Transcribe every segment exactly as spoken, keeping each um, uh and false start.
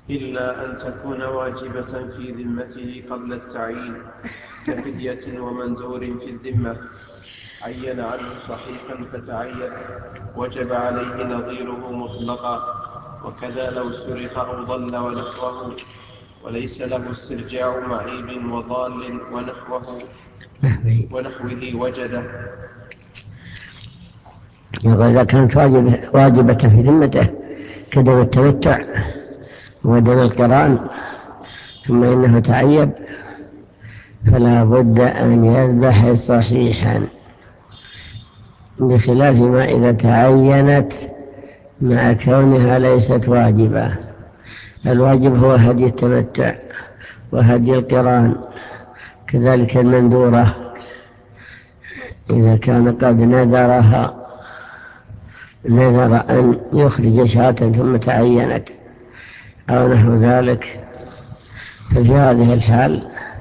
إلا أن تكون واجبة في ذمته قبل التعيين، كفدية ومنذور في الذمة عين عنه صحيحا فتعين وجب عليه نظيره مطلقا، وكذا لو سرق أو ضل ونحوه وليس له استرجاع معيب وضال ونحوه ونحوه وجده. وإذا كانت واجبة, واجبة في ذمته كدم التمتع ودم القران ثم إنه تعيب فلا بد أن يذبح صحيحا، بخلاف ما إذا تعينت مع كونها ليست واجبة. الواجب هو هدي التمتع وهدي القران، كذلك المندورة إذا كان قد نذرها نذر أن يخرج شاة ثم تعينت أو نحو ذلك، ففي هذه الحال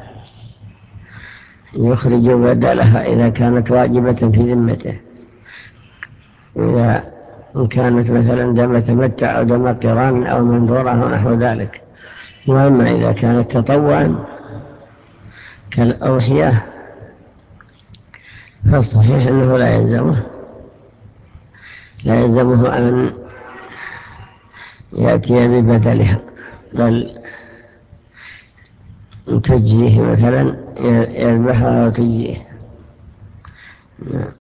يخرج بدلها إذا كانت واجبة في ذمته، إذا كانت مثلا دم تمتع أو دم قران أو منذورة أو نحو ذلك. وأما إذا كانت تطوعا كالأضحية فالصحيح أنه لا يلزمه لا يلزمه أن يأتي ببدلها، بل تجزيه مثلا يذبحها وتجزيه.